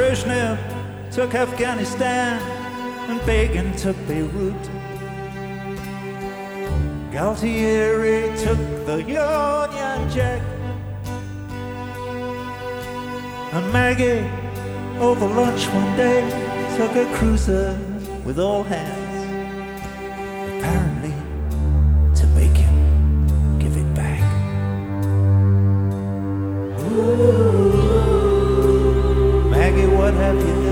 Brezhnev took Afghanistan and Begin took Beirut. Galtieri took the Union Jack. And Maggie, over lunch one day, took a cruiser with all hands, apparently to make him give it back. Ooh, Maggie, what have you done?